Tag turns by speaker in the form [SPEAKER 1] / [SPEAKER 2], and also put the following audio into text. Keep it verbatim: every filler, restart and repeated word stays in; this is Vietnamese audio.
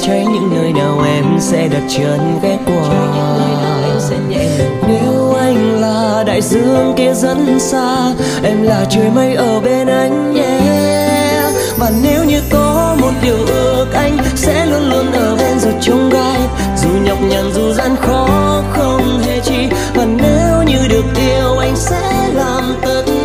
[SPEAKER 1] cháy những nơi nào em sẽ đặt chân ghé qua. Nếu anh là đại dương kia rất xa, em là trời mây ở bên anh nhé. Và nếu như có một điều ước, anh sẽ luôn luôn ở bên dù chông gai, dù nhọc nhằn dù gian khó không hề chi. Và nếu như được yêu, anh sẽ làm tất